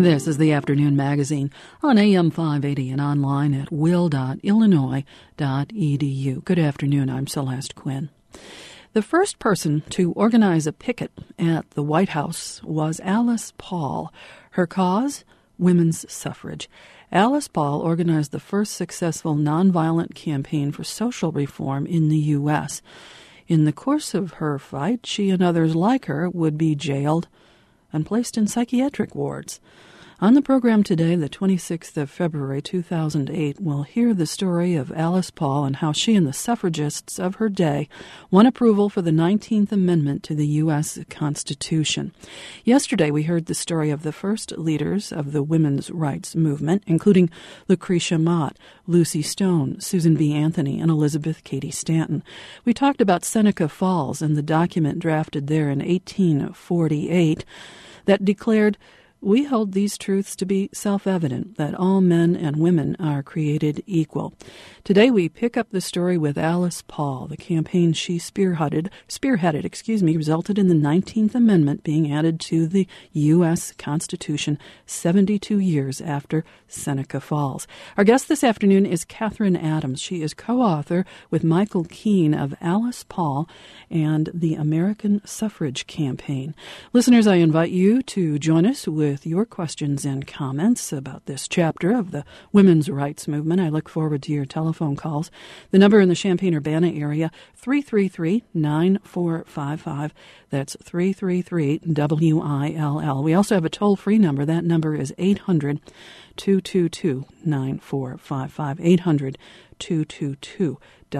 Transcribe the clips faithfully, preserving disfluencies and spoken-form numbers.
This is the Afternoon Magazine on A M five eighty and online at will dot illinois dot e d u. Good afternoon, I'm Celeste Quinn. The first person to organize a picket at the White House was Alice Paul. Her cause? Women's suffrage. Alice Paul organized the first successful nonviolent campaign for social reform in the U S In the course of her fight, she and others like her would be jailed and placed in psychiatric wards. On the program today, the twenty-sixth of February, two thousand eight, we'll hear the story of Alice Paul and how she and the suffragists of her day won approval for the nineteenth Amendment to the U S Constitution. Yesterday, we heard the story of the first leaders of the women's rights movement, including Lucretia Mott, Lucy Stone, Susan B. Anthony, and Elizabeth Cady Stanton. We talked about Seneca Falls and the document drafted there in eighteen forty-eight that declared, "We hold these truths to be self-evident, that all men and women are created equal." Today we pick up the story with Alice Paul. The campaign she spearheaded, spearheaded, excuse me, resulted in the nineteenth Amendment being added to the U S Constitution seventy-two years after Seneca Falls. Our guest this afternoon is Catherine Adams. She is co-author with Michael Keene of Alice Paul and the American Suffrage Campaign. Listeners, I invite you to join us with with your questions and comments about this chapter of the women's rights movement. I look forward to your telephone calls. The number in the Champaign-Urbana area, three three three, nine four five five. That's three three three, W I L L. We also have a toll-free number. That number is eight hundred, two two two, nine four five five, eight hundred, two two two,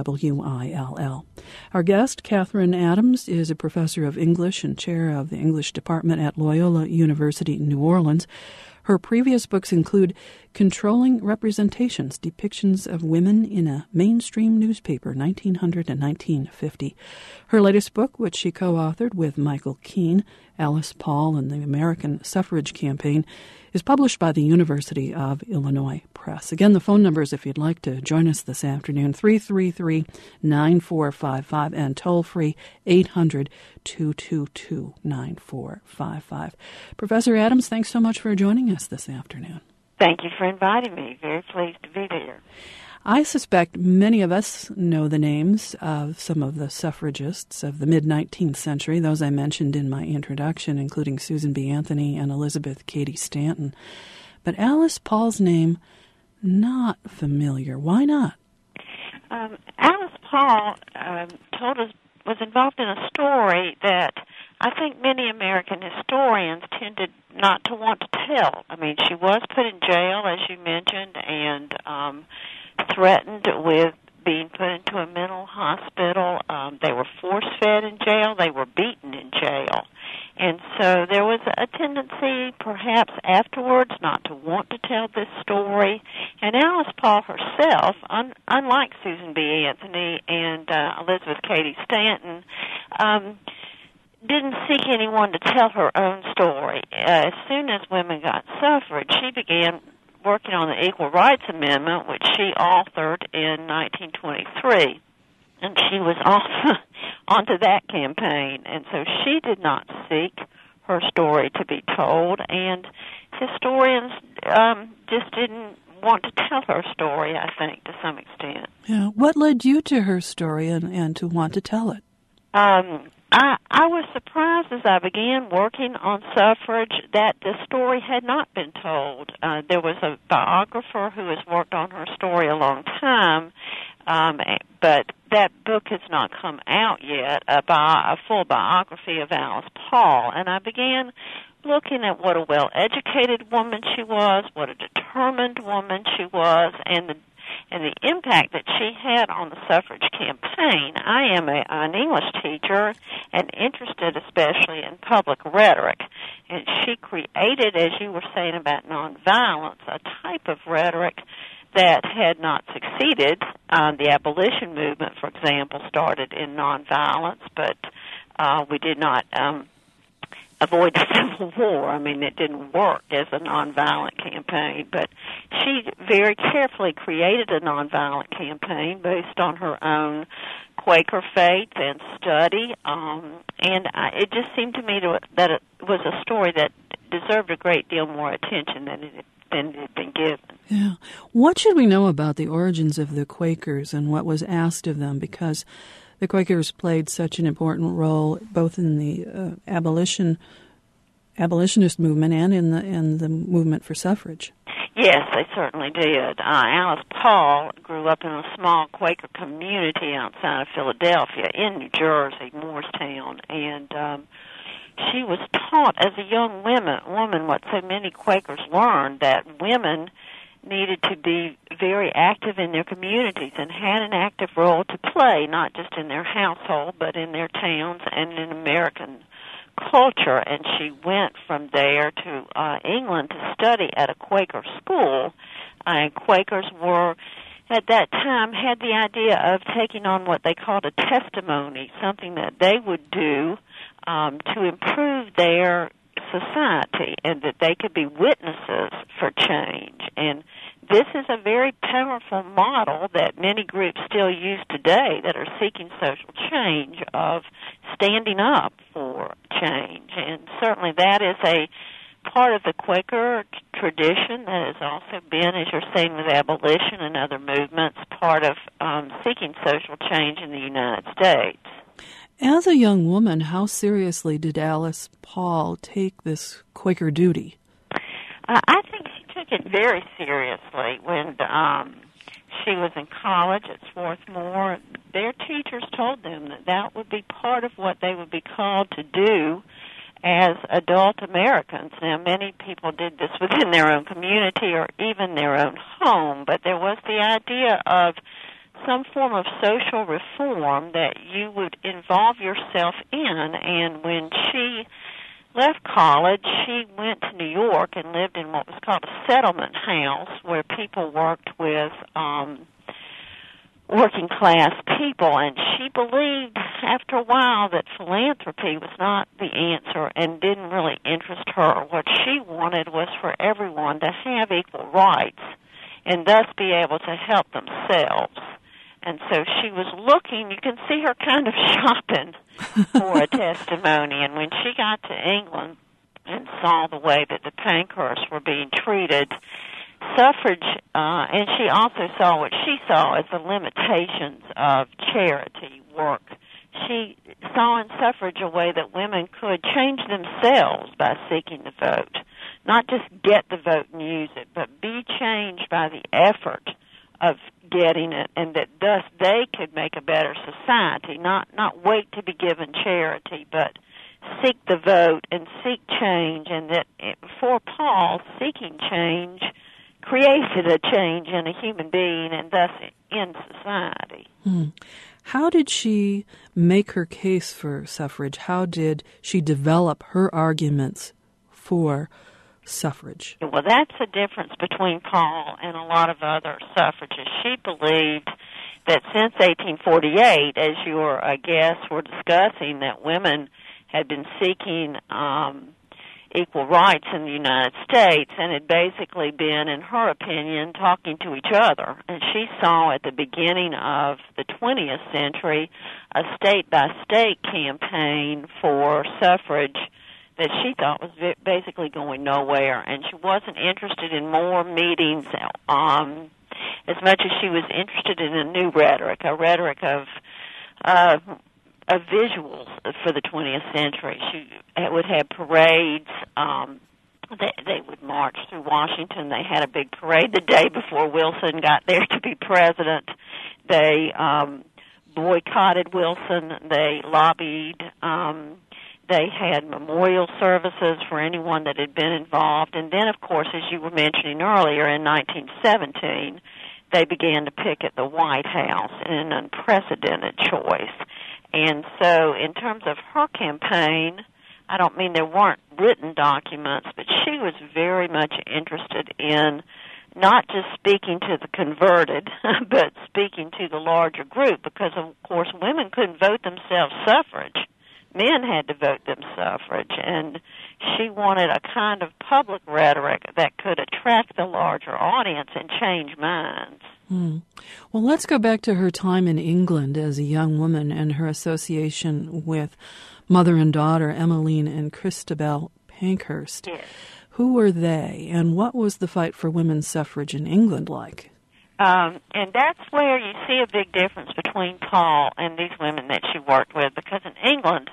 W I L L. Our guest, Catherine Adams, is a professor of English and chair of the English department at Loyola University in New Orleans. Her previous books include Controlling Representations, Depictions of Women in a Mainstream Newspaper, nineteen hundred and nineteen fifty. Her latest book, which she co-authored with Michael Keene, Alice Paul and the American Suffrage Campaign, is published by the University of Illinois Press. Again, the phone numbers, if you'd like to join us this afternoon, three three three, nine four five five and toll-free eight hundred, two two two, nine four five five. Professor Adams, thanks so much for joining us this afternoon. Thank you for inviting me. Very pleased to be there. I suspect many of us know the names of some of the suffragists of the mid-nineteenth century, those I mentioned in my introduction, including Susan B. Anthony and Elizabeth Cady Stanton. But Alice Paul's name, not familiar. Why not? Um, Alice Paul um, told us, was involved in a story that I think many American historians tended not to want to tell. I mean, she was put in jail, as you mentioned, and um, threatened with being put into a mental hospital. Um, they were force-fed in jail. They were beaten in jail. And so there was a tendency, perhaps afterwards, not to want to tell this story. And Alice Paul herself, un- unlike Susan B. Anthony and uh, Elizabeth Cady Stanton, um, didn't seek anyone to tell her own story. Uh, as soon as women got suffrage, she began working on the Equal Rights Amendment, which she authored in nineteen twenty-three. And she was off onto that campaign. And so she did not seek her story to be told, and historians um, just didn't want to tell her story, I think, to some extent. Yeah. What led you to her story and, and to want to tell it? Um, I, I was surprised as I began working on suffrage that the story had not been told. Uh, there was a biographer who has worked on her story a long time, um, but that book has not come out yet, a, bi- a full biography of Alice Paul. And I began looking at what a well-educated woman she was, what a determined woman she was, and the and the impact that she had on the suffrage campaign. I am a, an English teacher and interested especially in public rhetoric. And she created, as you were saying about nonviolence, a type of rhetoric that had not succeeded. Uh, the abolition movement, for example, started in nonviolence, but uh, we did not um, avoid the Civil War. I mean, it didn't work as a nonviolent campaign, but she very carefully created a nonviolent campaign based on her own Quaker faith and study, um, and I, it just seemed to me to, that it was a story that deserved a great deal more attention than it, than it had been given. Yeah. What should we know about the origins of the Quakers and what was asked of them? Because the Quakers played such an important role both in the uh, abolition abolitionist movement and in the in the movement for suffrage. Yes, they certainly did. Uh, Alice Paul grew up in a small Quaker community outside of Philadelphia in New Jersey, Moorestown, and um, she was taught as a young woman, woman what so many Quakers learned, that women needed to be very active in their communities and had an active role to play, not just in their household, but in their towns and in American culture. And she went from there to uh, England to study at a Quaker school. And Quakers were, at that time, had the idea of taking on what they called a testimony, something that they would do um, to improve their society, and that they could be witnesses for change. And this is a very powerful model that many groups still use today that are seeking social change, of standing up for change. And certainly that is a part of the Quaker tradition that has also been, as you're saying with abolition and other movements, part of um, seeking social change in the United States. As a young woman, how seriously did Alice Paul take this Quaker duty? Uh, I think she took it very seriously. When um, she was in college at Swarthmore, their teachers told them that that would be part of what they would be called to do as adult Americans. Now, many people did this within their own community or even their own home, but there was the idea of some form of social reform that you would involve yourself in. And when she left college, she went to New York and lived in what was called a settlement house, where people worked with um, working class people. And she believed after a while that philanthropy was not the answer and didn't really interest her. What she wanted was for everyone to have equal rights and thus be able to help themselves. And so she was looking, you can see her kind of shopping for a testimony. And when she got to England and saw the way that the Pankhursts were being treated, suffrage, uh, and she also saw what she saw as the limitations of charity work. She saw in suffrage a way that women could change themselves by seeking the vote. Not just get the vote and use it, but be changed by the effort of getting it, and that thus they could make a better society, not not wait to be given charity, but seek the vote and seek change. And that for Paul, seeking change created a change in a human being and thus in society. Hmm. How did she make her case for suffrage? How did she develop her arguments for suffrage? Well, that's the difference between Paul and a lot of other suffragists. She believed that since eighteen forty-eight, as your uh, guests were discussing, that women had been seeking um, equal rights in the United States and had basically been, in her opinion, talking to each other. And she saw at the beginning of the twentieth century a state-by-state campaign for suffrage that she thought was basically going nowhere, and she wasn't interested in more meetings um, as much as she was interested in a new rhetoric, a rhetoric of uh, of visuals for the twentieth century. She would have parades. Um, they, they would march through Washington. They had a big parade the day before Wilson got there to be president. They um, boycotted Wilson. They lobbied. Um, They had memorial services for anyone that had been involved. And then, of course, as you were mentioning earlier, in nineteen seventeen, they began to picket the White House in an unprecedented choice. And so in terms of her campaign, I don't mean there weren't written documents, but she was very much interested in not just speaking to the converted, but speaking to the larger group, because, of course, women couldn't vote themselves suffrage. Men had to vote them suffrage, and she wanted a kind of public rhetoric that could attract the larger audience and change minds. Hmm. Well, let's go back to her time in England as a young woman and her association with mother and daughter Emmeline and Christabel Pankhurst. Yes. Who were they, and what was the fight for women's suffrage in England like? Um, and that's where you see a big difference between Paul and these women that she worked with, because in England,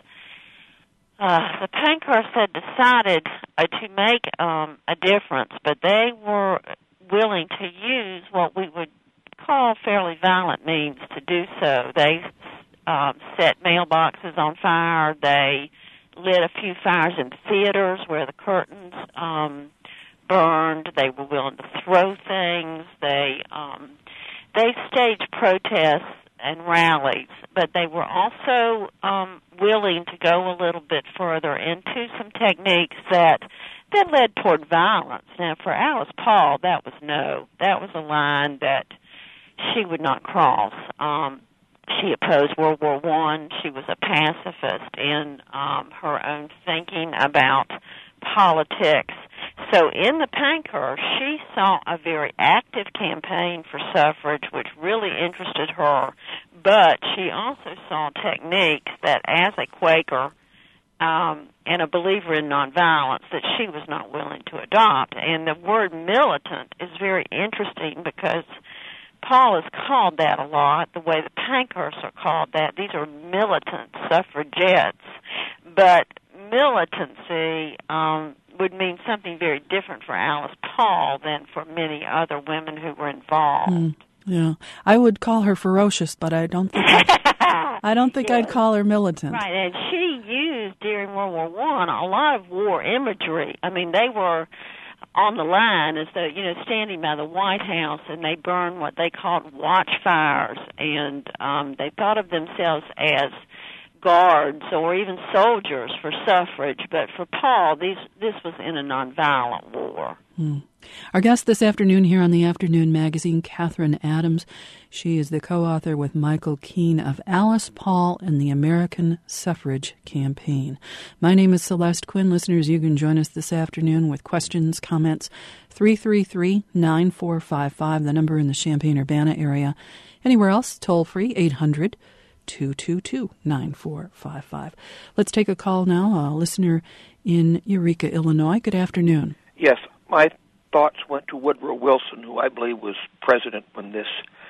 uh, the Pankhursts had decided uh, to make um, a difference, but they were willing to use what we would call fairly violent means to do so. They um, set mailboxes on fire. They lit a few fires in theaters where the curtains um, burned. They were willing to throw things. They um, they staged protests and rallies, but they were also um, willing to go a little bit further into some techniques that that led toward violence. Now, for Alice Paul, that was no. That was a line that she would not cross. Um, She opposed World War One. She was a pacifist in um, her own thinking about politics. So in the Pankhurst, she saw a very active campaign for suffrage, which really interested her. But she also saw techniques that, as a Quaker um, and a believer in nonviolence, that she was not willing to adopt. And the word militant is very interesting because Paul is called that a lot, the way the Pankhursts are called that. These are militant suffragettes. But militancy um, would mean something very different for Alice Paul than for many other women who were involved. Mm, yeah, I would call her ferocious, but I don't think I'd, I don't think yes. I'd call her militant. Right, and she used during World War One a lot of war imagery. I mean, they were on the line as though, you know, standing by the White House, and they burned what they called watchfires, and um, they thought of themselves as guards or even soldiers for suffrage. But for Paul, these, this was in a nonviolent war. Hmm. Our guest this afternoon here on the Afternoon Magazine, Catherine Adams. She is the co-author with Michael Keene of Alice Paul and the American Suffrage Campaign. My name is Celeste Quinn. Listeners, you can join us this afternoon with questions, comments, three three three, nine four five five, the number in the Champaign-Urbana area. Anywhere else, toll-free, eight hundred, two two two, nine four five five. Let's take a call now. A listener in Eureka, Illinois. Good afternoon. Yes, my thoughts went to Woodrow Wilson, who I believe was president when this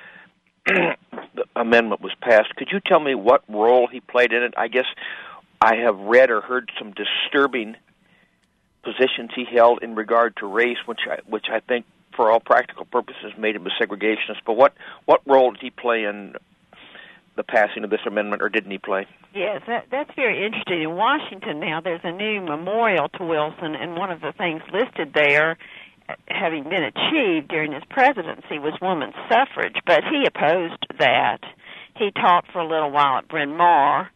the amendment was passed. Could you tell me what role he played in it? I guess I have read or heard some disturbing positions he held in regard to race, which I, which I think, for all practical purposes, made him a segregationist. But what, what role did he play in the passing of this amendment, or didn't he play? Yes, that, that's very interesting. In Washington now, there's a new memorial to Wilson, and one of the things listed there, having been achieved during his presidency, was women's suffrage, but he opposed that. He taught for a little while at Bryn Mawr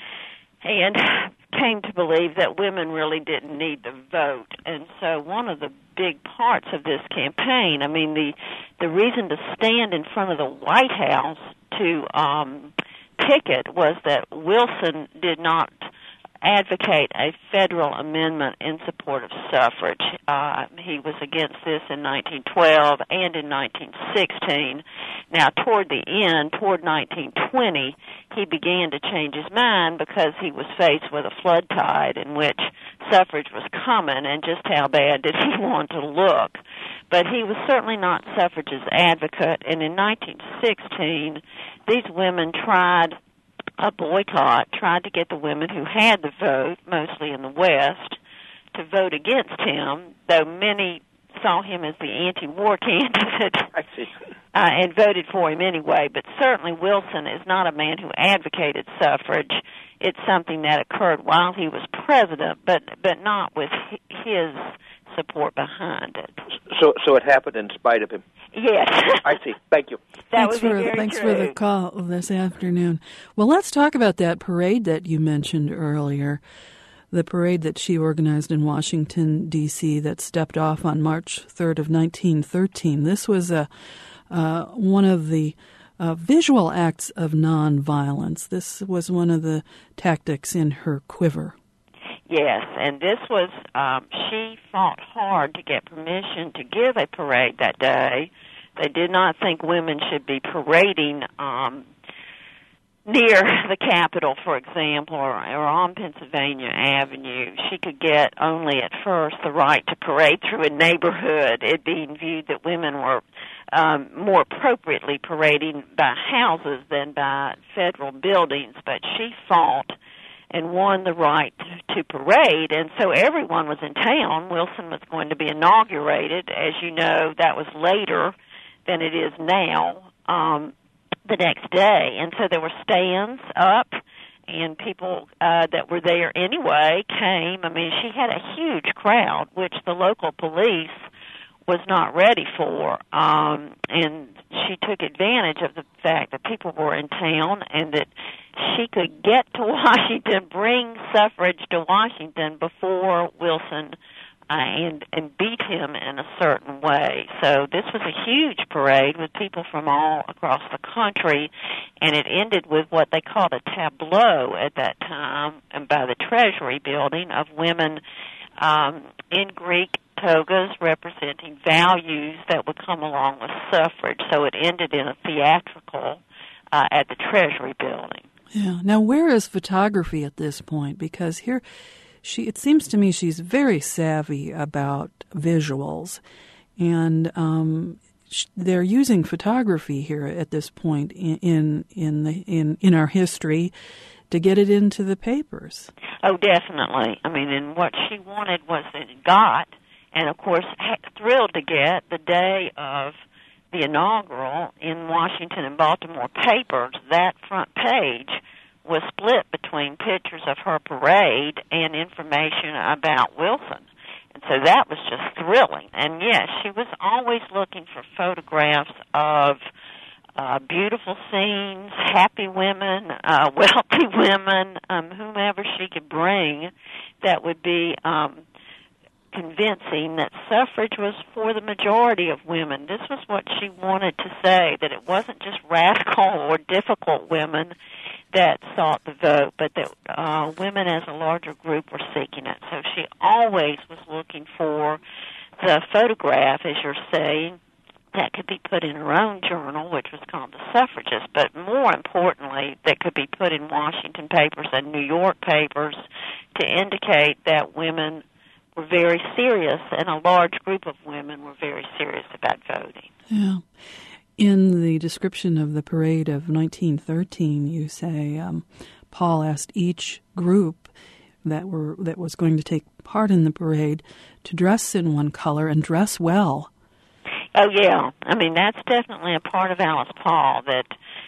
and came to believe that women really didn't need the vote. And so one of the big parts of this campaign, I mean, the the reason to stand in front of the White House to um, picket was that Wilson did not advocate a federal amendment in support of suffrage. Uh, he was against this in nineteen twelve and in nineteen sixteen. Now, toward the end, toward nineteen twenty, he began to change his mind because he was faced with a flood tide in which suffrage was coming, and just how bad did he want to look. But he was certainly not suffrage's advocate, and in nineteen sixteen, these women tried a boycott, tried to get the women who had the vote, mostly in the West, to vote against him, though many saw him as the anti-war candidate I see. Uh, and voted for him anyway. But certainly Wilson is not a man who advocated suffrage. It's something that occurred while he was president, but but not with his support behind it. So so it happened in spite of him? Yes. I see. Thank you. That thanks would be for, very thanks true. for the call this afternoon. Well, let's talk about that parade that you mentioned earlier, the parade that she organized in Washington, D C that stepped off on March third of nineteen thirteen. This was a uh, one of the uh, visual acts of nonviolence. This was one of the tactics in her quiver. Yes, and this was, um, she fought hard to get permission to give a parade that day. They did not think women should be parading um, near the Capitol, for example, or, or on Pennsylvania Avenue, she could get only at first the right to parade through a neighborhood, it being viewed that women were um, more appropriately parading by houses than by federal buildings. But she fought and won the right to parade, and so everyone was in town. Wilson was going to be inaugurated. As you know, that was later than it is now, um, the next day. And so there were stands up, and people uh, that were there anyway came. I mean, she had a huge crowd, which the local police was not ready for, um, and she took advantage of the fact that people were in town and that she could get to Washington, bring suffrage to Washington before Wilson uh, and and beat him in a certain way. So this was a huge parade with people from all across the country, and it ended with what they called a tableau at that time, and by the Treasury building, of women um, in Greek togas representing values that would come along with suffrage. So it ended in a theatrical uh, at the Treasury building. Yeah. Now, where is photography at this point? Because here, she it seems to me she's very savvy about visuals, and um, sh- they're using photography here at this point in in in, the, in in our history to get it into the papers. Oh, definitely. I mean, and what she wanted was that it got, and of course, thrilled to get the day of the inaugural in Washington and Baltimore papers. That front page was split between pictures of her parade and information about Wilson. And so that was just thrilling. And yes, she was always looking for photographs of uh, beautiful scenes, happy women, uh, wealthy women, um, whomever she could bring that would be um, convincing that suffrage was for the majority of women. This was what she wanted to say, that it wasn't just radical or difficult women that sought the vote, but that uh, women as a larger group were seeking it. So she always was looking for the photograph, as you're saying, that could be put in her own journal, which was called The Suffragist, but more importantly, that could be put in Washington papers and New York papers to indicate that women were very serious, and a large group of women were very serious about voting. Yeah. In the description of the parade of nineteen thirteen, you say um, Paul asked each group that were that was going to take part in the parade to dress in one color and dress well. Oh, yeah. I mean, that's definitely a part of Alice Paul, that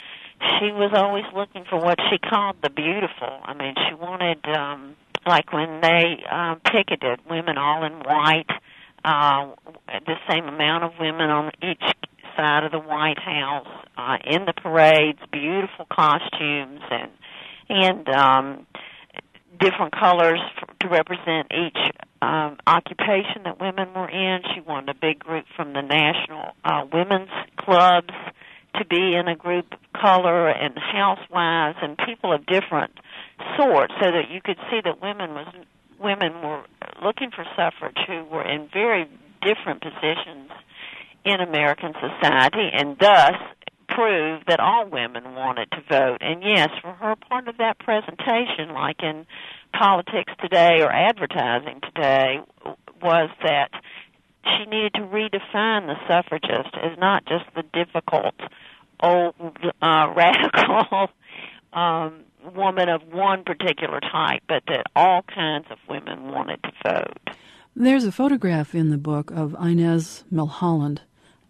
she was always looking for what she called the beautiful. I mean, she wanted, um, like when they um, picketed, women all in white, uh, the same amount of women on each side of the White House, uh, in the parades, beautiful costumes, and and um, different colors for, to represent each um, occupation that women were in. She wanted a big group from the national uh, women's clubs to be in a group of color, and housewives and people of different sorts, so that you could see that women was women were looking for suffrage who were in very different positions in American society, and thus prove that all women wanted to vote. And yes, for her, part of that presentation, like in politics today or advertising today, was that she needed to redefine the suffragist as not just the difficult, old, uh, radical um, woman of one particular type, but that all kinds of women wanted to vote. There's a photograph in the book of Inez Milholland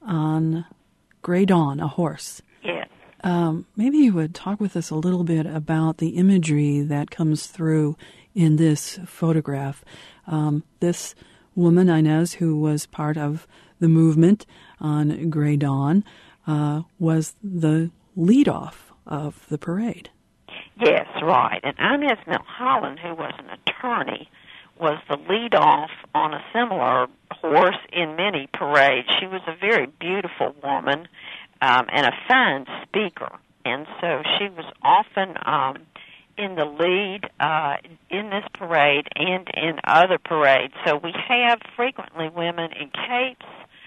on Gray Dawn, a horse. Yes. Um, maybe you would talk with us a little bit about the imagery that comes through in this photograph. Um, this woman, Inez, who was part of the movement on Gray Dawn, uh, was the lead-off of the parade. Yes, right. And Inez Milholland, who was an attorney, was the lead-off on a similar horse in many parades. She was a very beautiful woman um, and a fine speaker, and so she was often um, in the lead uh, in this parade and in other parades. So we have frequently women in capes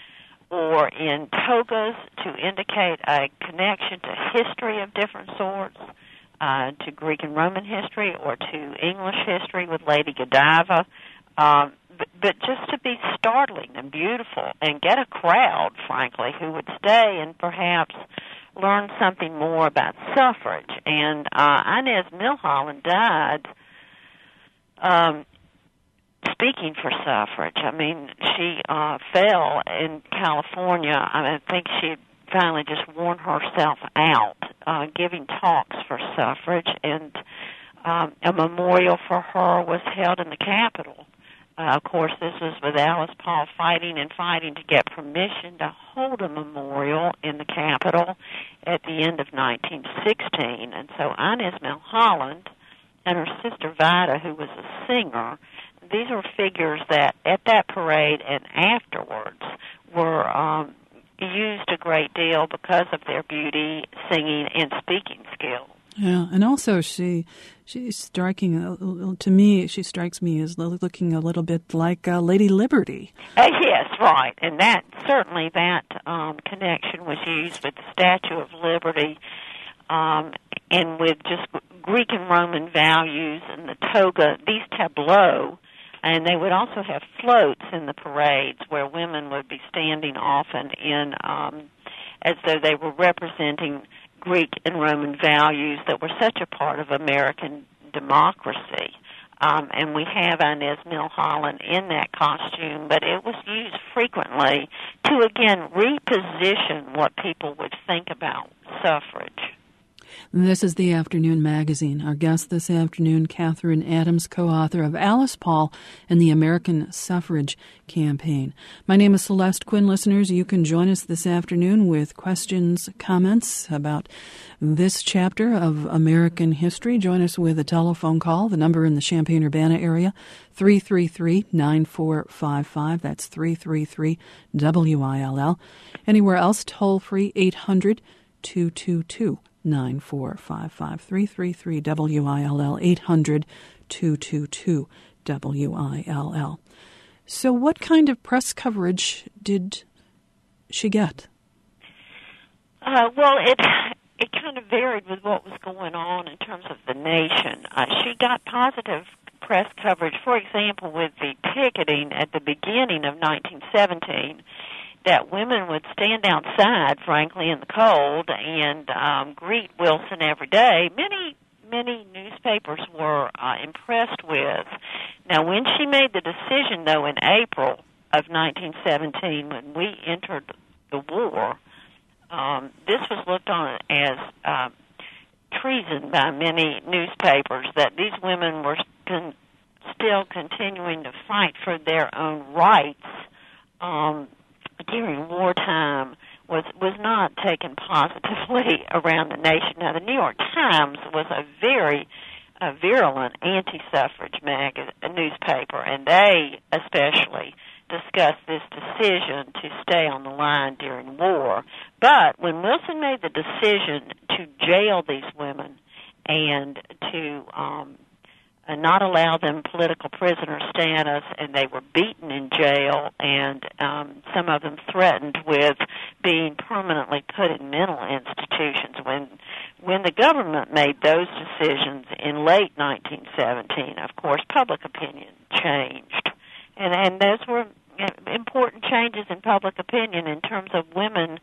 or in togas to indicate a connection to history of different sorts. uh, to Greek and Roman history or to English history with Lady Godiva, um, but, but just to be startling and beautiful and get a crowd, frankly, who would stay and perhaps learn something more about suffrage. And uh, Inez Milholland died um, speaking for suffrage. I mean, she uh, fell in California. I, mean, I think she had finally just worn herself out uh, giving talks for suffrage, and um, a memorial for her was held in the Capitol. Uh, of course, this was with Alice Paul fighting and fighting to get permission to hold a memorial in the Capitol at the end of nineteen sixteen. And so Inez Milholland and her sister Vida, who was a singer, these were figures that at that parade and afterwards were um, used a great deal because of their beauty, singing, and speaking skills. Yeah, and also she she's striking, uh, to me, she strikes me as looking a little bit like uh, Lady Liberty. Uh, yes, right, and that certainly that um, connection was used with the Statue of Liberty um, and with just Greek and Roman values and the toga, these tableaux, and they would also have floats in the parades where women would be standing often in um, as though they were representing Greek and Roman values that were such a part of American democracy. Um, and we have Inez Milholland in that costume, but it was used frequently to, again, reposition what people would think about suffrage. This is the Afternoon Magazine. Our guest this afternoon, Catherine Adams, co-author of Alice Paul and the American Suffrage Campaign. My name is Celeste Quinn. Listeners, you can join us this afternoon with questions, comments about this chapter of American history. Join us with a telephone call. The number in the Champaign-Urbana area, three three three, nine four five five. That's three three three W I L L. Anywhere else, toll free, eight hundred, two two two, nine four five five. three three three W I L L, eight hundred, two two two W I L L. So what kind of press coverage did she get? Uh, well, it it kind of varied with what was going on in terms of the nation. Uh, she got positive press coverage, for example, with the picketing at the beginning of nineteen seventeen, that women would stand outside, frankly, in the cold and um, greet Wilson every day. Many, many newspapers were uh, impressed with. Now, when she made the decision, though, in April of nineteen seventeen, when we entered the war, um, this was looked on as uh, treason by many newspapers, that these women were con- still continuing to fight for their own rights um, during wartime, was was not taken positively around the nation. Now, the New York Times was a very uh, virulent anti-suffrage mag- newspaper, and they especially discussed this decision to stay on the line during war. But when Wilson made the decision to jail these women and to um, and not allow them political prisoner status, and they were beaten in jail, and um, some of them threatened with being permanently put in mental institutions. When when the government made those decisions in late nineteen seventeen, of course, public opinion changed. And, and those were important changes in public opinion in terms of women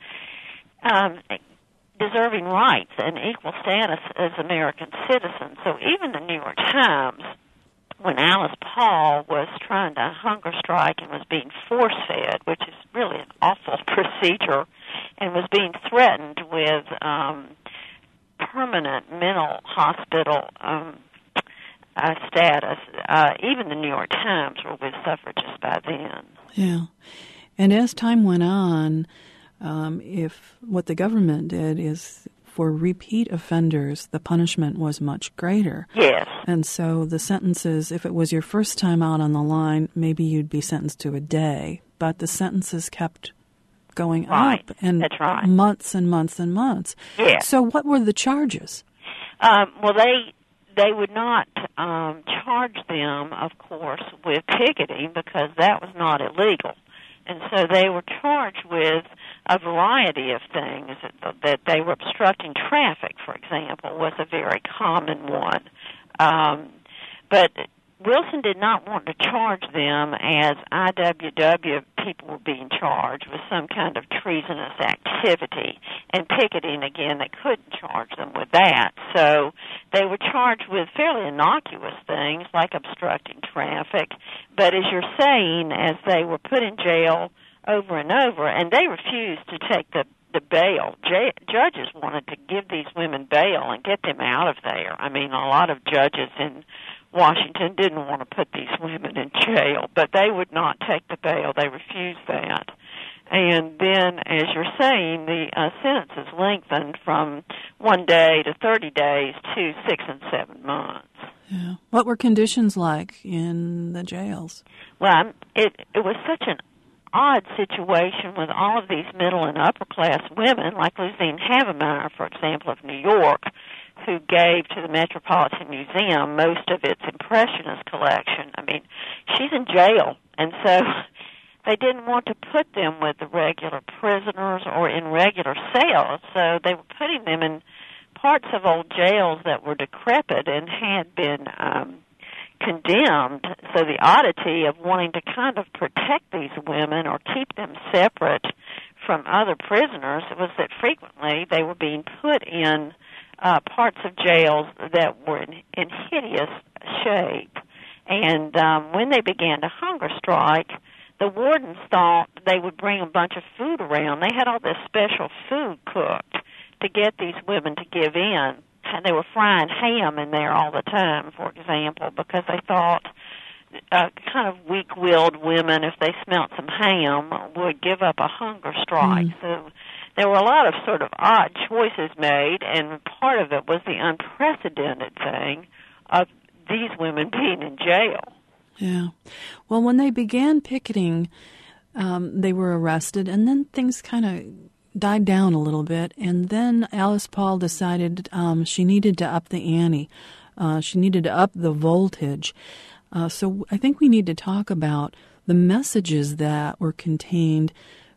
um, deserving rights and equal status as American citizens. So even the New York Times, when Alice Paul was trying to hunger strike and was being force-fed, which is really an awful procedure, and was being threatened with um, permanent mental hospital um, uh, status, uh, even the New York Times were with suffragists by then. Yeah. And as time went on, Um, if what the government did is for repeat offenders, the punishment was much greater. Yes. And so the sentences, if it was your first time out on the line, maybe you'd be sentenced to a day. But the sentences kept going right. up. And That's right. months and months and months. Yes. So what were the charges? Um, well, they they would not um, charge them, of course, with picketing because that was not illegal. And so they were charged with a variety of things. That they were obstructing traffic, for example, was a very common one. Um, but Wilson did not want to charge them as I W W people were being charged with some kind of treasonous activity. And picketing, again, they couldn't charge them with that. So they were charged with fairly innocuous things like obstructing traffic. But as you're saying, as they were put in jail over and over, and they refused to take the the bail. J- judges wanted to give these women bail and get them out of there. I mean, a lot of judges in Washington didn't want to put these women in jail, but they would not take the bail. They refused that. And then, as you're saying, the uh, sentences lengthened from one day to thirty days to six and seven months. Yeah. What were conditions like in the jails? Well, it it was such an odd situation with all of these middle and upper class women, like Lucine Havemeyer, for example, of New York, who gave to the Metropolitan Museum most of its Impressionist collection. I mean, she's in jail, and so they didn't want to put them with the regular prisoners or in regular cells, so they were putting them in parts of old jails that were decrepit and had been um, condemned. So the oddity of wanting to kind of protect these women or keep them separate from other prisoners was that frequently they were being put in uh, parts of jails that were in, in hideous shape. And um, when they began to hunger strike, the wardens thought they would bring a bunch of food around. They had all this special food cooked to get these women to give in. And they were frying ham in there all the time, for example, because they thought uh, kind of weak-willed women, if they smelt some ham, would give up a hunger strike. Mm. So there were a lot of sort of odd choices made, and part of it was the unprecedented thing of these women being in jail. Yeah. Well, when they began picketing, um, they were arrested, and then things kind of died down a little bit, and then Alice Paul decided um, she needed to up the ante. Uh, she needed to up the voltage. Uh, so I think we need to talk about the messages that were contained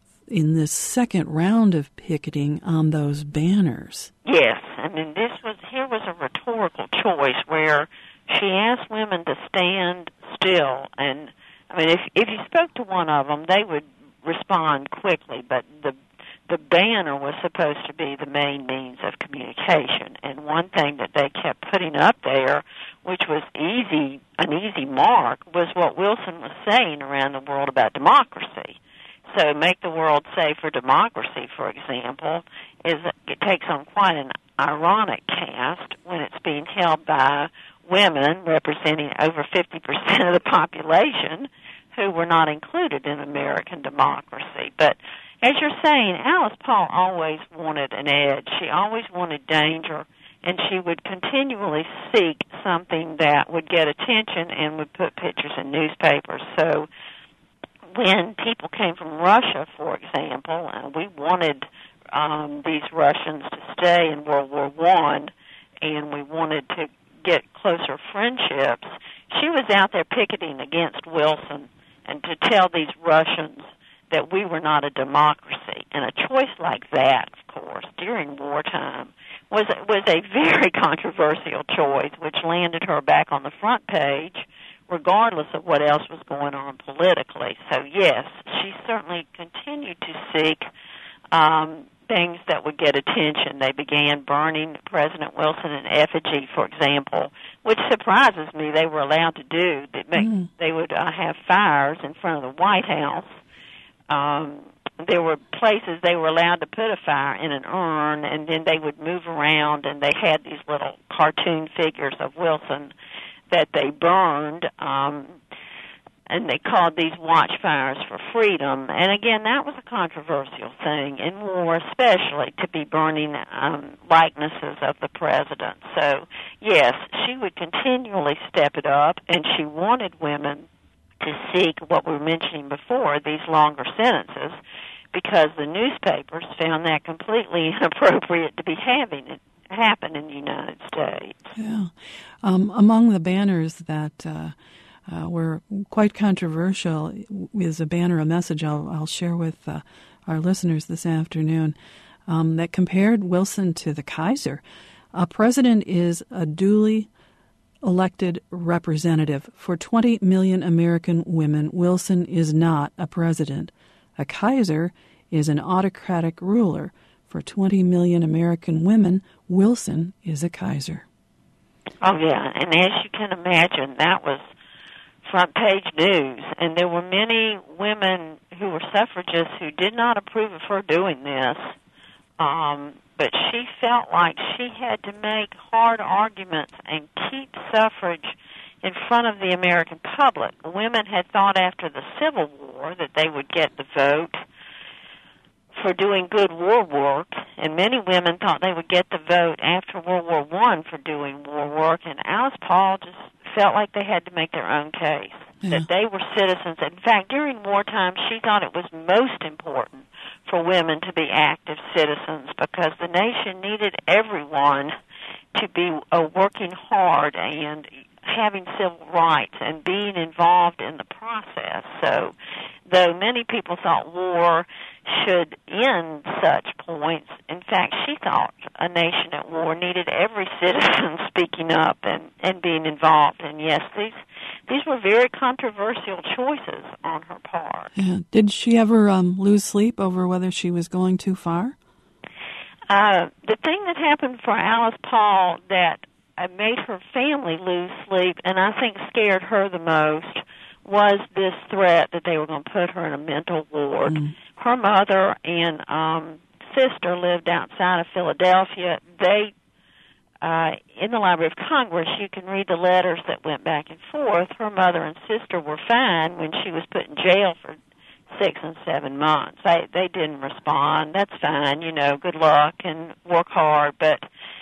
in this second round of picketing on those banners. Yes, I mean, this was here was a rhetorical choice where she asked women to stand still, and I mean, if if you spoke to one of them, they would respond quickly, but the The banner was supposed to be the main means of communication, and one thing that they kept putting up there, which was easy, an easy mark, was what Wilson was saying around the world about democracy. So make the world safe for democracy, for example, is it takes on quite an ironic cast when it's being held by women representing over fifty percent of the population who were not included in American democracy. But as you're saying, Alice Paul always wanted an edge. She always wanted danger, and she would continually seek something that would get attention and would put pictures in newspapers. So when people came from Russia, for example, and we wanted um, these Russians to stay in World War One, and we wanted to get closer friendships, she was out there picketing against Wilson and to tell these Russians that we were not a democracy. And a choice like that, of course, during wartime was was a very controversial choice, which landed her back on the front page, regardless of what else was going on politically. So, yes, she certainly continued to seek um, things that would get attention. They began burning President Wilson in effigy, for example, which surprises me they were allowed to do. They, mm. they would uh, have fires in front of the White House. Um, there were places they were allowed to put a fire in an urn, and then they would move around, and they had these little cartoon figures of Wilson that they burned, um, and they called these watchfires for freedom. And again, that was a controversial thing in war, especially to be burning um, likenesses of the president. So, yes, she would continually step it up, and she wanted women to seek what we were mentioning before, these longer sentences, because the newspapers found that completely inappropriate to be having it happen in the United States. Yeah. Um, among the banners that uh, uh, were quite controversial is a banner, a message I'll, I'll share with uh, our listeners this afternoon, um, that compared Wilson to the Kaiser. A president is a duly elected representative. For twenty million American women, Wilson is not a president. A Kaiser is an autocratic ruler. For twenty million American women, Wilson is a Kaiser. Oh, yeah, and as you can imagine, that was front page news, and there were many women who were suffragists who did not approve of her doing this, um, but she felt like she had to make hard arguments and keep suffrage in front of the American public. Women had thought after the Civil War that they would get the vote for doing good war work, and many women thought they would get the vote after World War One for doing war work, and Alice Paul just felt like they had to make their own case, yeah. that they were citizens. In fact, during wartime, she thought it was most important for women to be active citizens because the nation needed everyone to be uh, working hard and having civil rights and being involved in the process. So, though many people thought war should end such points, in fact, she thought a nation at war needed every citizen speaking up and, and being involved. And yes, these these were very controversial choices on her part. Yeah. Did she ever um, lose sleep over whether she was going too far? Uh, the thing that happened for Alice Paul that uh, made her family lose sleep, and I think scared her the most, was this threat that they were going to put her in a mental ward. Mm. Her mother and um, sister lived outside of Philadelphia. They, uh, in the Library of Congress, you can read the letters that went back and forth. Her mother and sister were fine when she was put in jail for six and seven months. They they didn't respond. That's fine, you know, good luck and work hard. But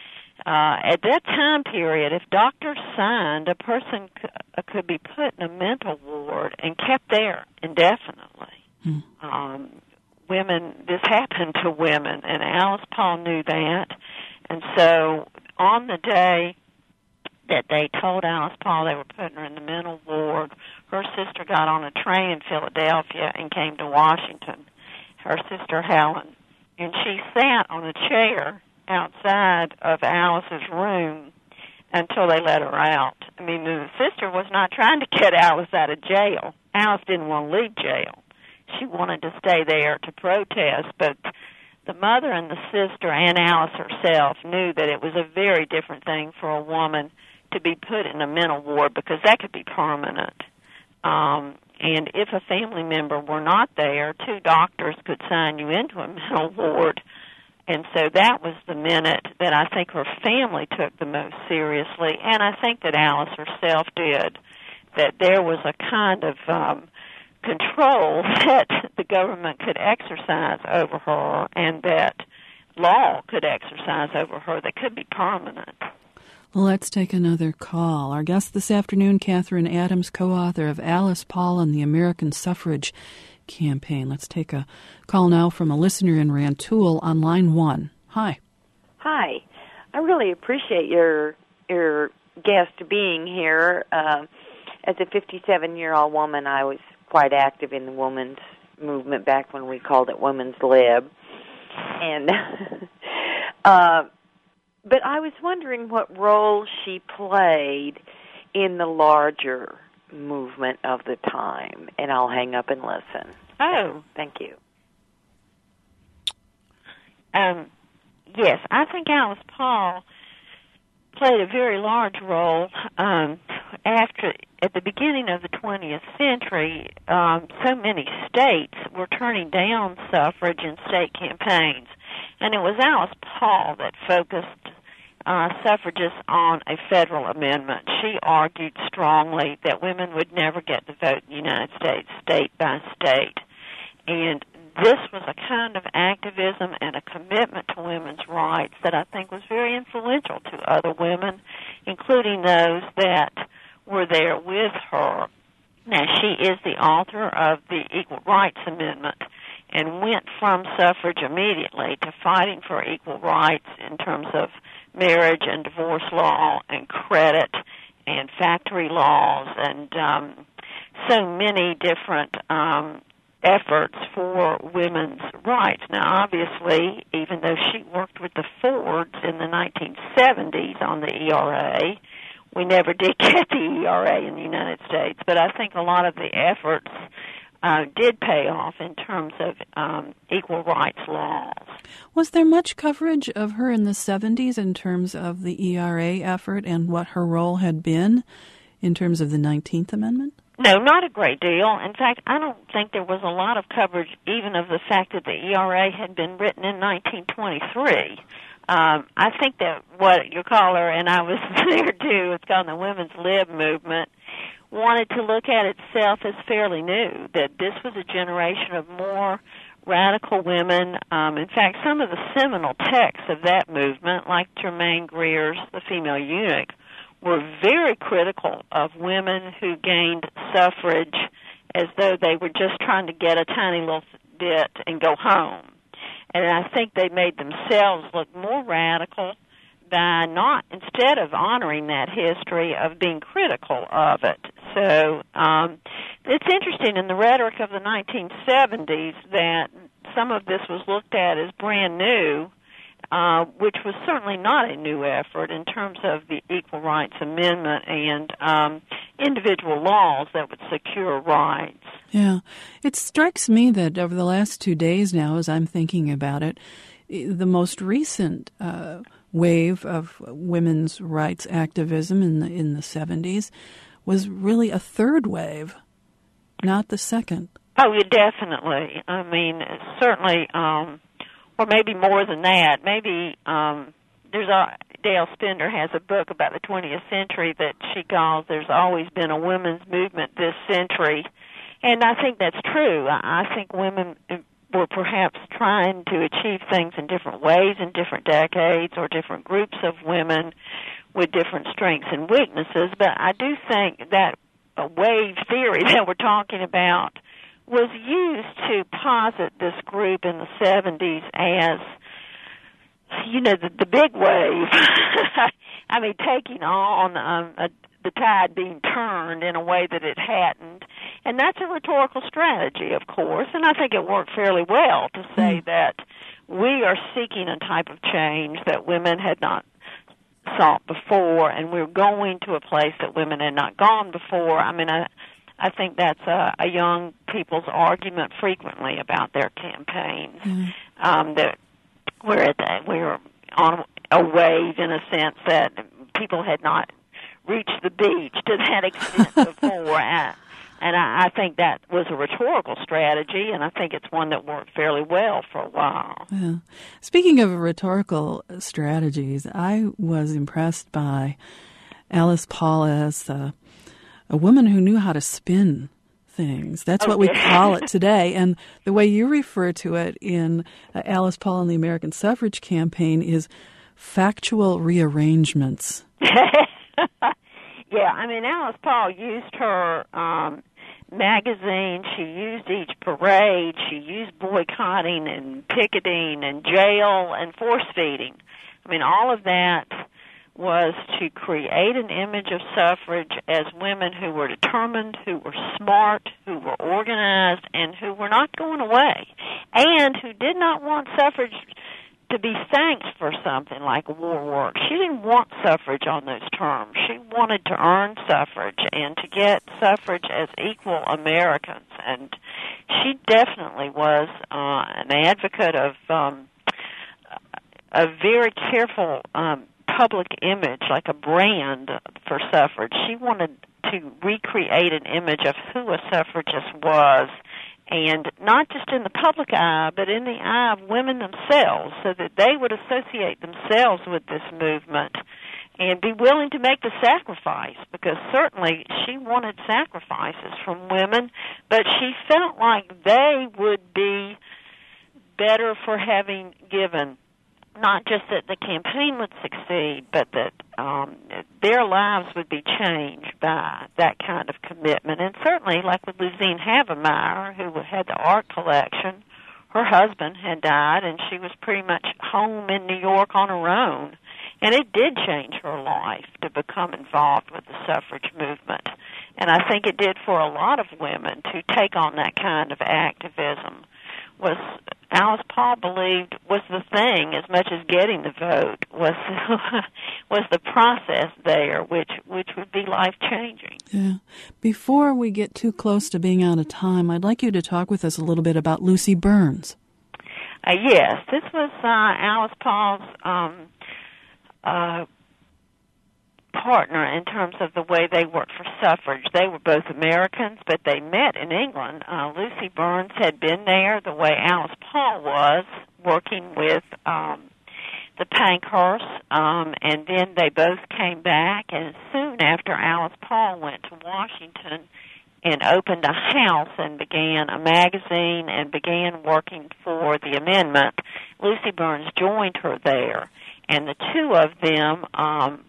uh, at that time period, if doctors signed, a person c- could be put in a mental ward and kept there indefinitely. Hmm. Um, women, this happened to women, and Alice Paul knew that. And so on the day that they told Alice Paul they were putting her in the mental ward, her sister got on a train in Philadelphia and came to Washington, her sister Helen, and she sat on a chair outside of Alice's room until they let her out. I mean, the sister was not trying to get Alice out of jail. Alice didn't want to leave jail. She wanted to stay there to protest, but the mother and the sister and Alice herself knew that it was a very different thing for a woman to be put in a mental ward because that could be permanent. Um, and if a family member were not there, two doctors could sign you into a mental ward. And so that was the minute that I think her family took the most seriously, and I think that Alice herself did, that there was a kind of um, control that the government could exercise over her and that law could exercise over her that could be permanent. Well, let's take another call. Our guest this afternoon, Catherine Adams, co-author of Alice Paul and the American Suffrage Campaign. Let's take a call now from a listener in Rantoul on line one. Hi. Hi. I really appreciate your your guest being here. Uh, as a fifty-seven-year-old woman, I was quite active in the women's movement back when we called it Women's Lib. And uh But I was wondering what role she played in the larger movement of the time, and I'll hang up and listen. Oh. Thank you. Um, yes, I think Alice Paul played a very large role um, after, at the beginning of the twentieth century. Um, so many states were turning down suffrage in state campaigns. And it was Alice Paul that focused uh, suffragists on a federal amendment. She argued strongly that women would never get to vote in the United States, state by state. And this was a kind of activism and a commitment to women's rights that I think was very influential to other women, including those that were there with her. Now, she is the author of the Equal Rights Amendment, and went from suffrage immediately to fighting for equal rights in terms of marriage and divorce law and credit and factory laws and um, so many different um, efforts for women's rights. Now, obviously, even though she worked with the Fords in the nineteen seventies on the E R A, we never did get the E R A in the United States. But I think a lot of the efforts uh, did pay off in terms of um, equal rights laws. Was there much coverage of her in the seventies in terms of the E R A effort and what her role had been in terms of the nineteenth Amendment? No, not a great deal. In fact, I don't think there was a lot of coverage even of the fact that the E R A had been written in nineteen twenty-three. Um, I think that what your caller, and I was there too, it's called the Women's Lib movement, wanted to look at itself as fairly new, that this was a generation of more radical women. Um, in fact, some of the seminal texts of that movement, like Germaine Greer's The Female Eunuch, were very critical of women who gained suffrage as though they were just trying to get a tiny little bit and go home. And I think they made themselves look more radical by not, instead of honoring that history, of being critical of it. So um, it's interesting in the rhetoric of the nineteen seventies that some of this was looked at as brand new, Uh, which was certainly not a new effort in terms of the Equal Rights Amendment and um, individual laws that would secure rights. Yeah. It strikes me that over the last two days now, as I'm thinking about it, the most recent uh, wave of women's rights activism in the, in the seventies was really a third wave, not the second. Oh, yeah, definitely. I mean, certainly... Um, Or maybe more than that. Maybe um, there's a Dale Spender has a book about the twentieth century that she calls "There's Always Been a Women's Movement This Century," and I think that's true. I think women were perhaps trying to achieve things in different ways in different decades, or different groups of women with different strengths and weaknesses. But I do think that a wave theory that we're talking about was used to posit this group in the seventies as, you know, the, the big wave. I mean, taking on um, a, the tide being turned in a way that it hadn't. And that's a rhetorical strategy, of course, and I think it worked fairly well to say mm. that we are seeking a type of change that women had not sought before, and we're going to a place that women had not gone before. I mean, I... I think that's a, a young people's argument frequently about their campaigns. Mm-hmm. Um, that we're at the, we're on a wave in a sense that people had not reached the beach to that extent before, and, and I, I think that was a rhetorical strategy, and I think it's one that worked fairly well for a while. Yeah. Speaking of rhetorical strategies, I was impressed by Alice Paul as the a woman who knew how to spin things. That's what okay. we call it today. And the way you refer to it in uh, Alice Paul and the American Suffrage Campaign is factual rearrangements. Yeah, I mean, Alice Paul used her um, magazine. She used each parade. She used boycotting and picketing and jail and force feeding. I mean, all of that was to create an image of suffrage as women who were determined, who were smart, who were organized, and who were not going away, and who did not want suffrage to be thanked for something like war work. She didn't want suffrage on those terms. She wanted to earn suffrage and to get suffrage as equal Americans, and she definitely was uh, an advocate of um, a very careful um public image, like a brand for suffrage. She wanted to recreate an image of who a suffragist was, and not just in the public eye, but in the eye of women themselves, so that they would associate themselves with this movement and be willing to make the sacrifice, because certainly she wanted sacrifices from women, but she felt like they would be better for having given. Not just that the campaign would succeed, but that um, their lives would be changed by that kind of commitment. And certainly, like with Luzine Havemeyer, who had the art collection, her husband had died, and she was pretty much home in New York on her own. And it did change her life to become involved with the suffrage movement. and I think it did for a lot of women to take on that kind of activism, was Alice Paul believed was the thing as much as getting the vote was was the process there, which which would be life changing. Yeah. Before we get too close to being out of time, I'd like you to talk with us a little bit about Lucy Burns. Uh, yes, this was uh, Alice Paul's um, uh, partner in terms of the way they worked for suffrage. They were both Americans, but they met in England. Uh, Lucy Burns had been there the way Alice Paul was, working with um, the Pankhursts, um, and then they both came back, and soon after Alice Paul went to Washington and opened a house and began a magazine and began working for the amendment, Lucy Burns joined her there, and the two of them um,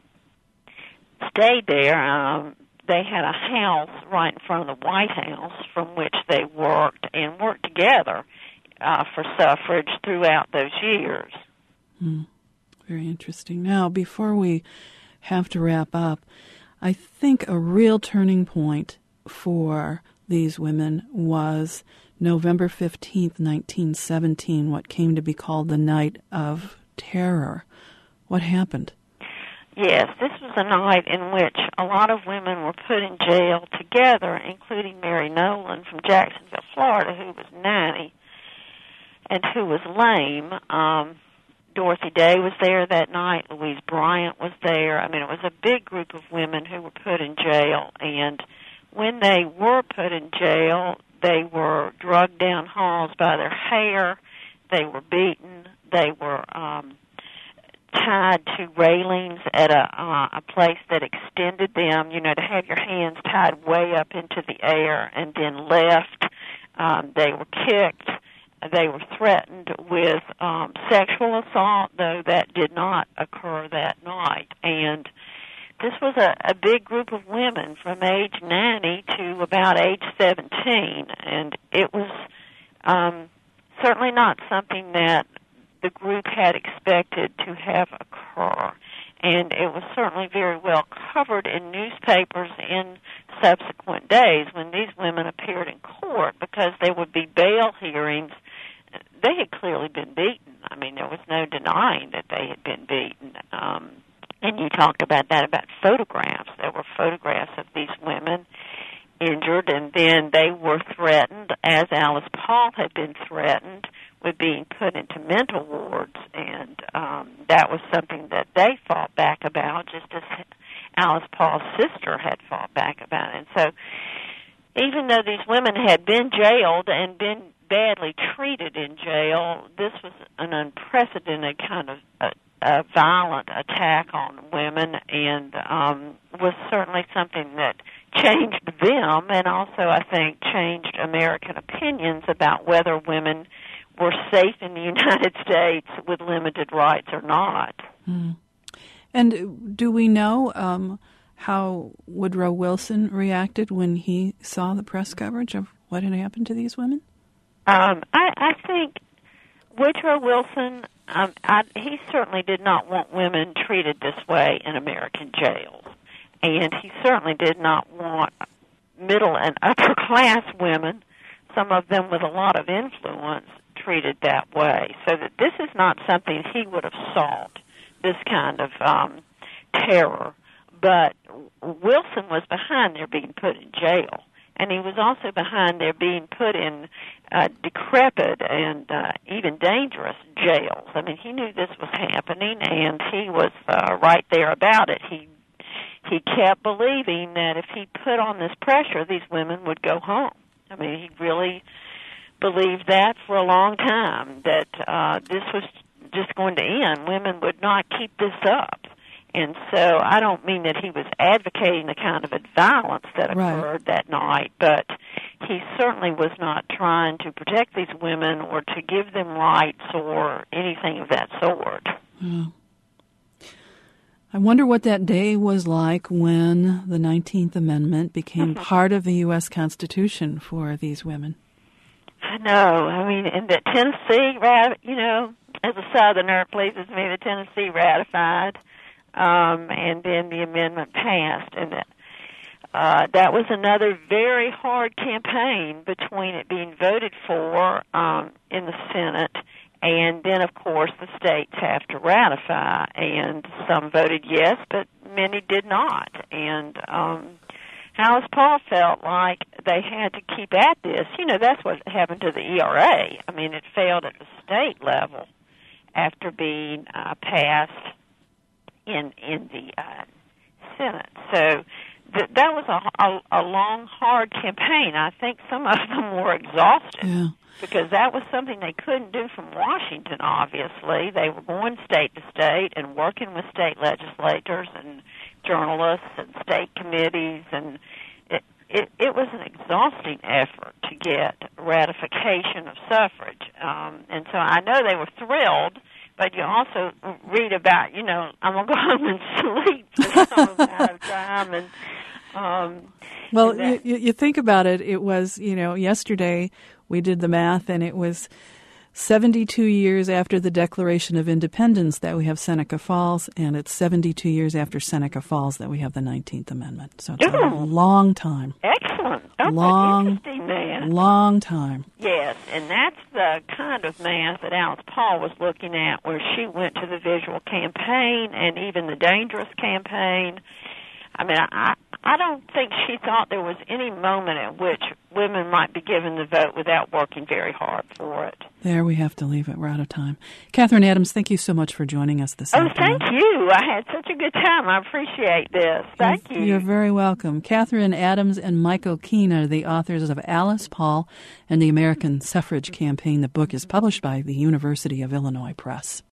stayed there. Um, they had a house right in front of the White House from which they worked and worked together uh, for suffrage throughout those years. Hmm. Very interesting. Now, before we have to wrap up, I think a real turning point for these women was November fifteenth, nineteen seventeen, what came to be called the Night of Terror. What happened? Yes, this was a night in which a lot of women were put in jail together, including Mary Nolan from Jacksonville, Florida, who was ninety and who was lame. Um, Dorothy Day was there that night. Louise Bryant was there. I mean, it was a big group of women who were put in jail, and when they were put in jail, they were drugged down halls by their hair. They were beaten. They were um, tied to railings at a, uh, a place that extended them, you know, to have your hands tied way up into the air and then left. Um, they were kicked. They were threatened with um, sexual assault, though that did not occur that night. And this was a, a big group of women from age ninety to about age seventeen, and it was um, certainly not something that the group had expected to have occur. And it was certainly very well covered in newspapers in subsequent days when these women appeared in court, because there would be bail hearings. They had clearly been beaten. I mean, there was no denying that they had been beaten. Um, and you talked about that, about photographs. There were photographs of these women injured, and then they were threatened, as Alice Paul had been threatened, with being put into mental wards, and um, that was something that they fought back about, just as Alice Paul's sister had fought back about. And so even though these women had been jailed and been badly treated in jail, this was an unprecedented kind of a, a violent attack on women, and um, was certainly something that changed them, and also, I think, changed American opinions about whether women were safe in the United States with limited rights or not. Mm. And do we know um, how Woodrow Wilson reacted when he saw the press coverage of what had happened to these women? Um, I, I think Woodrow Wilson, um, I, he certainly did not want women treated this way in American jails. And he certainly did not want middle and upper class women, some of them with a lot of influence, treated that way. So that this is not something he would have sought, this kind of um, terror. But Wilson was behind their being put in jail. And he was also behind their being put in uh, decrepit and uh, even dangerous jails. I mean, he knew this was happening, and he was uh, right there about it. He he kept believing that if he put on this pressure, these women would go home. I mean, he really believed that for a long time, that uh, this was just going to end. Women would not keep this up. And so I don't mean that he was advocating the kind of violence that occurred right. that night, but he certainly was not trying to protect these women or to give them rights or anything of that sort. Yeah. I wonder what that day was like when the nineteenth Amendment became part of the U S Constitution for these women. I know. I mean, and that Tennessee, you know, as a Southerner, it pleases me that Tennessee ratified. Um, and then the amendment passed, and uh, that was another very hard campaign between it being voted for um, in the Senate, and then, of course, the states have to ratify, and some voted yes, but many did not. And um, Alice Paul felt like they had to keep at this. You know, that's what happened to the E R A. I mean, it failed at the state level after being uh, passed in in the uh, Senate. So th- that was a, a, a long, hard campaign. I think some of them were exhausted. Yeah. Because that was something they couldn't do from Washington, obviously. They were going state to state and working with state legislators and journalists and state committees, and it, it, it was an exhausting effort to get ratification of suffrage. Um, and so I know they were thrilled, but you also read about, you know, I'm going to go home and sleep for some amount of time. And, um, well, and that, you, you think about it, it was, you know, yesterday we did the math, and it was seventy-two years after the Declaration of Independence that we have Seneca Falls, and it's seventy-two years after Seneca Falls that we have the nineteenth Amendment. So it's Ooh. a long time. Excellent. Oh, long, interesting math. long time. Yes, and that's the kind of math that Alice Paul was looking at, where she went to the visual campaign and even the dangerous campaign. I mean, I I don't think she thought there was any moment at which women might be given the vote without working very hard for it. There, we have to leave it. We're out of time. Catherine Adams, thank you so much for joining us this oh, afternoon. Oh, thank you. I had such a good time. I appreciate this. Thank you're, you. You're very welcome. Catherine Adams and Michael Keene are the authors of Alice Paul and the American Suffrage Campaign. The book is published by the University of Illinois Press.